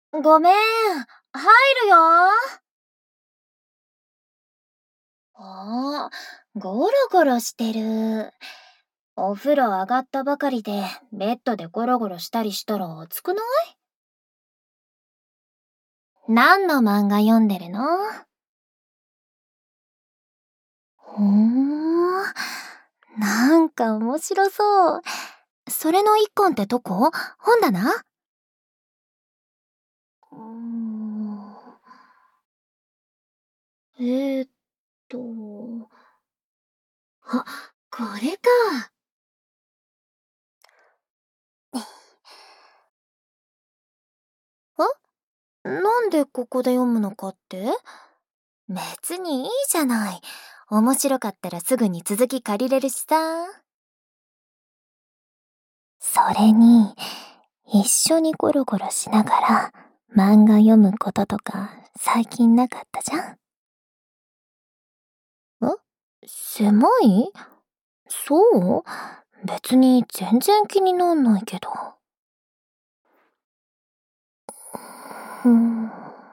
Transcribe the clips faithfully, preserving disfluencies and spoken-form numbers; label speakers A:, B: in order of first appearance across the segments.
A: ごめん、入るよ。ああ、ゴロゴロしてる。お風呂上がったばかりで、ベッドでゴロゴロしたりしたら熱くない？何の漫画読んでるの？ほーん、なんか面白そう。それの一巻ってどこ？本棚？うーん、えーっと、あ、これか。え？なんでここで読むのかって？別にいいじゃない。面白かったらすぐに続き借りれるしさ。それに、一緒にゴロゴロしながら漫画読むこととか最近なかったじゃん？え？狭い？そう？別に全然気になんないけど。うーん。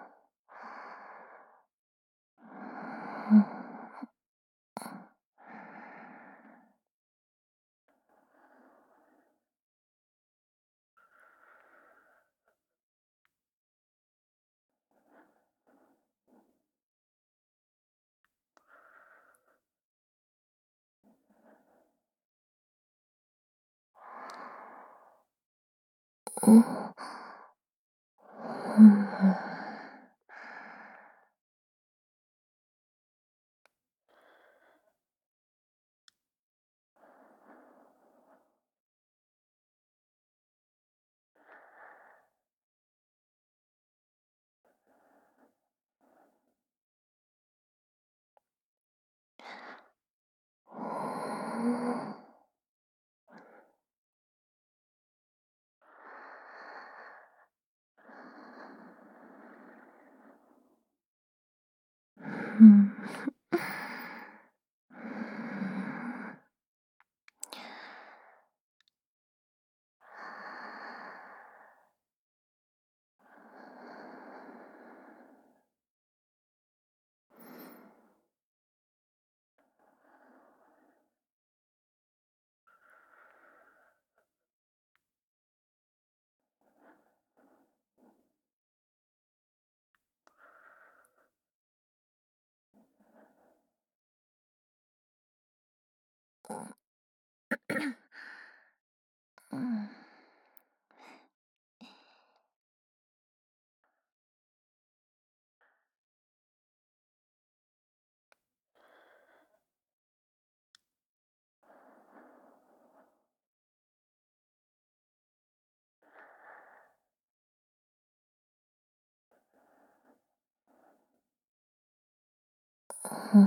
A: うん。うん。うん。うん。うん。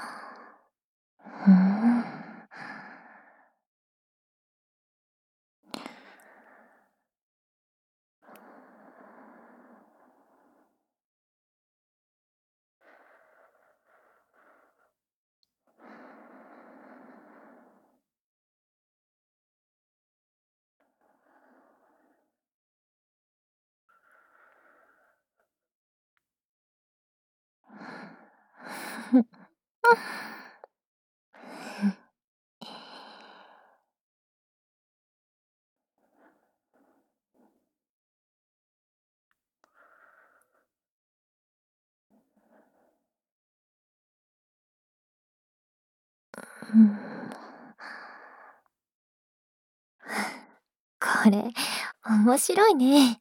A: うん。これ、面白いね。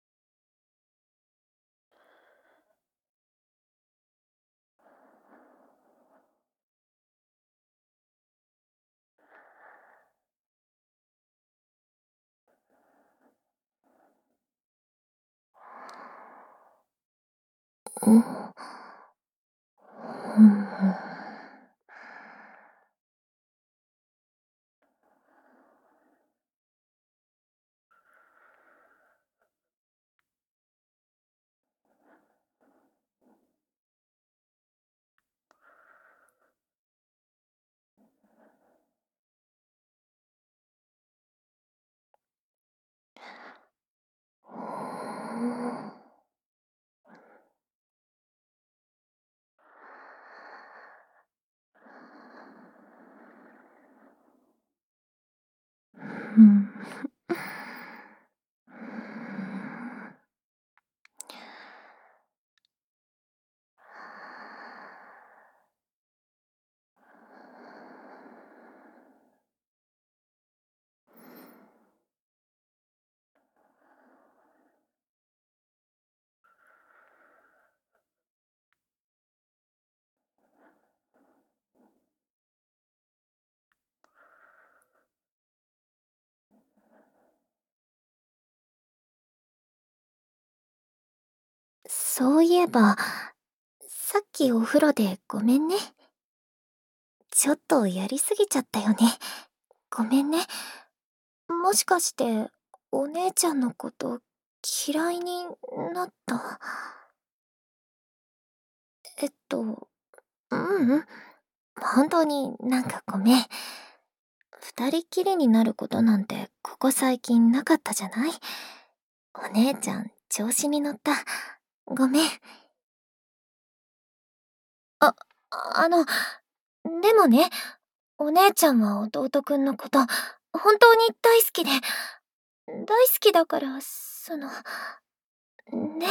A: うん。うん。 そういえば、さっきお風呂でごめんね。ちょっとやりすぎちゃったよね。ごめんね。もしかして、お姉ちゃんのこと嫌いになった？えっと、ううん。本当になんかごめん。二人きりになることなんてここ最近なかったじゃない？お姉ちゃん調子に乗った。ごめん。あ、あの、でもね、お姉ちゃんは弟くんのこと、本当に大好きで、大好きだから、その、ね。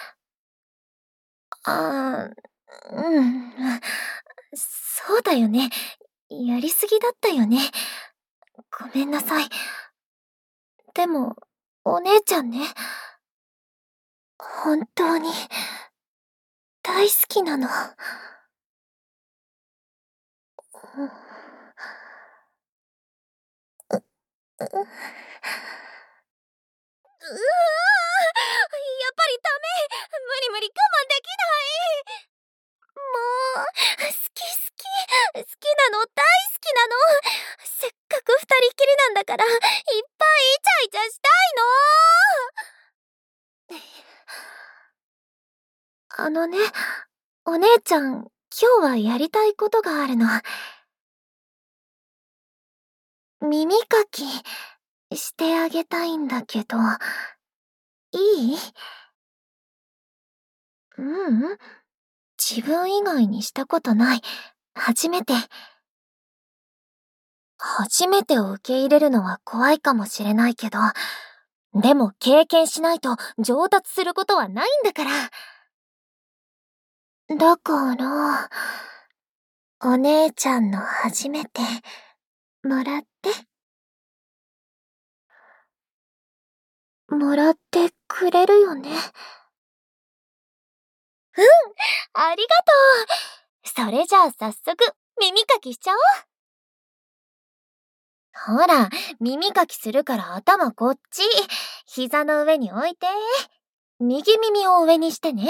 A: ああ、うん。そうだよね。やりすぎだったよね。ごめんなさい。でも、お姉ちゃんね、本当に、大好きなの。うん。う、う、うわ、やっぱりダメ。無理無理、我慢できない。もう、好き好き、好きなの、大好きなの。せっかく二人きりなんだから、いっぱいイチャイチャしたいの。あのね、お姉ちゃん、今日はやりたいことがあるの。耳かき、してあげたいんだけど、いい？ううん。自分以外にしたことない。初めて。初めてを受け入れるのは怖いかもしれないけど、でも経験しないと上達することはないんだから。だから、お姉ちゃんの初めて、もらって。もらってくれるよね。うん、ありがとう。それじゃあ早速、耳かきしちゃおう。ほら、耳かきするから頭こっち。膝の上に置いて。右耳を上にしてね。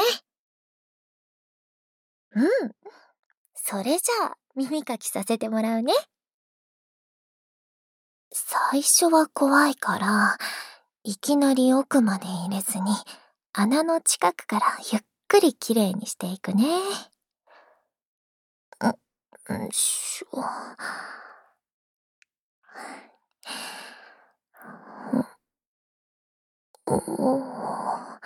A: うん。それじゃあ、耳かきさせてもらうね。最初は怖いから、いきなり奥まで入れずに、穴の近くからゆっくりきれいにしていくね。ん、んしょ。おお。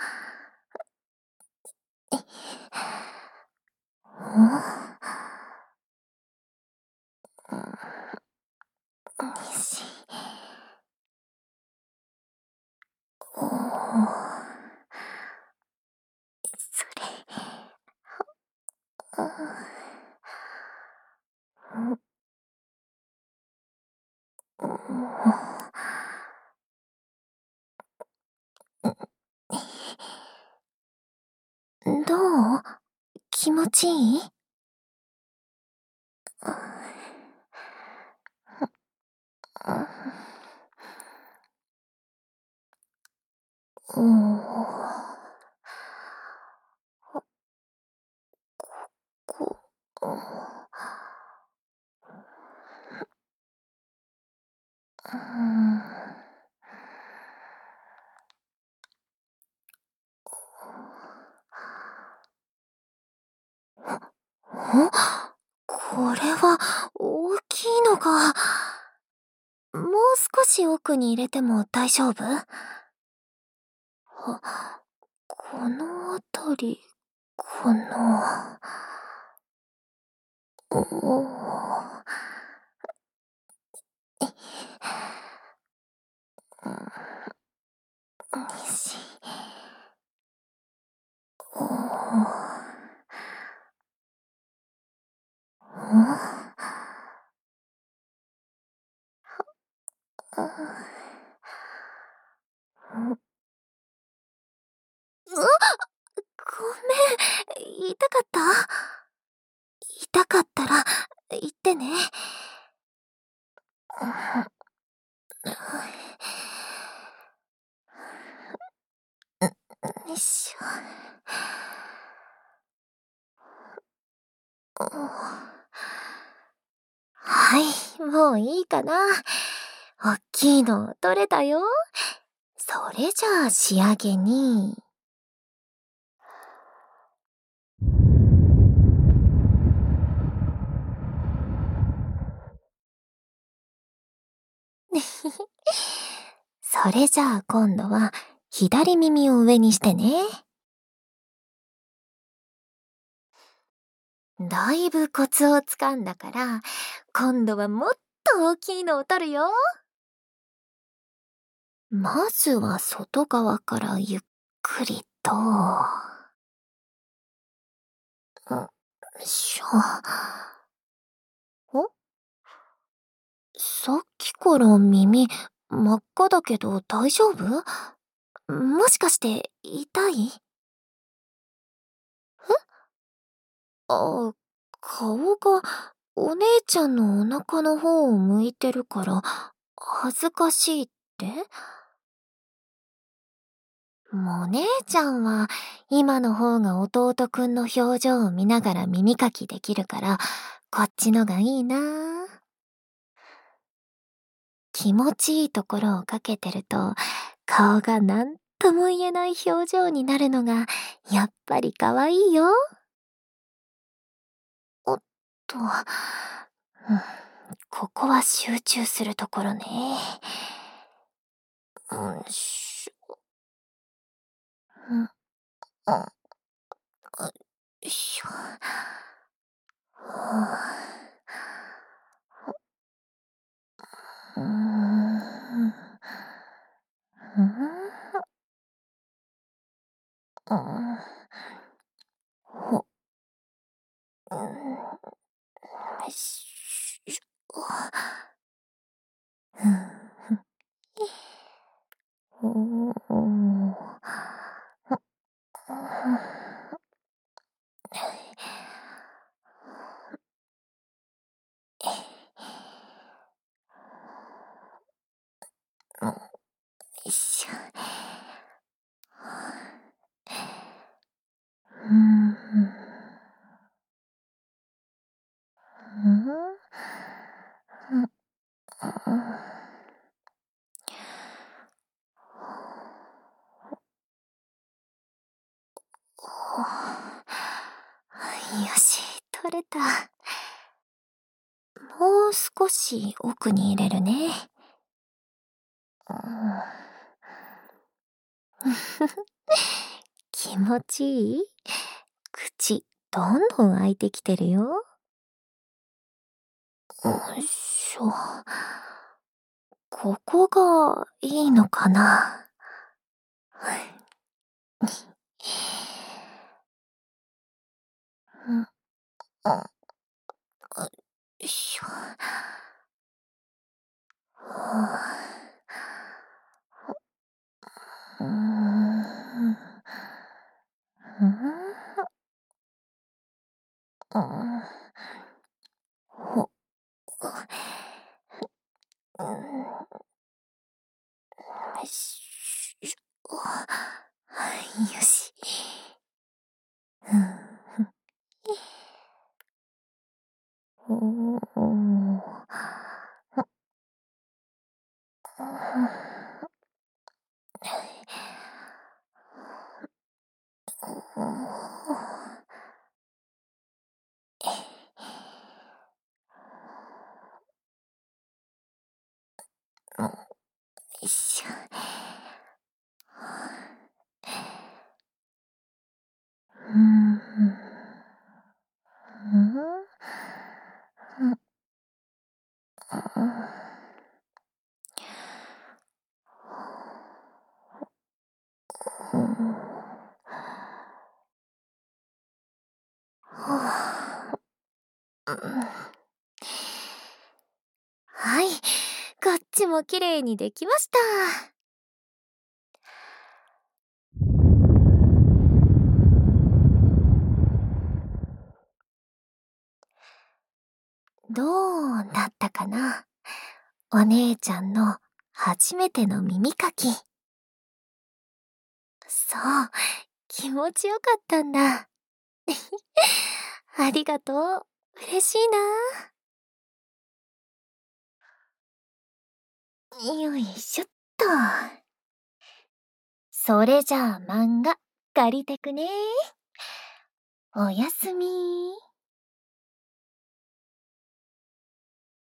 A: よし。おお。それ。どう？気持ちいい？おお。こ、こ、うん。お、これは大きいのが。もう少し奥に入れても大丈夫？あ、このあたりかな。おお。よし。おお。うわ、ごめん。痛かった？痛かったら言ってね。 よいしょ。はい、もういいかな。おっきいの取れたよ。それじゃあ仕上げに。それじゃあ今度は左耳を上にしてね。だいぶコツをつかんだから、今度はもっと大きいのを取るよ。まずは外側からゆっくりと。よいしょ。お、さっきから耳真っ赤だけど大丈夫？もしかして痛い？あ、顔がお姉ちゃんのお腹の方を向いてるから恥ずかしいって？もう姉ちゃんは今の方が弟くんの表情を見ながら耳かきできるからこっちのがいいな。気持ちいいところをかけてると顔がなんとも言えない表情になるのがやっぱり可愛いよ。おっと、うん、ここは集中するところね。うんしょ、うん、うん、よいしょ。うーん。うん。うん。ほ、うん。よいしょ。うん。ほう。よいしょ。うん。うん。うん。よし、取れた。もう少し奥に入れるね。うん、気持ちいい？口、どんどん開いてきてるよ。よいしょ。ここがいいのかな。うん、あ、よいしょ。うーん。うん。うん。ほ、うん。よいしょ。はい、よし。うん。おー。よいしょ。うん。うん。うん。うん。はあ、うん。はい、こっちもきれいにできました。どうだったかな？お姉ちゃんの初めての耳かき。そう、 気持ちよかったんだ。ありがとう。嬉しいな。よいしょっと。それじゃあ漫画借りてくね。おやすみ。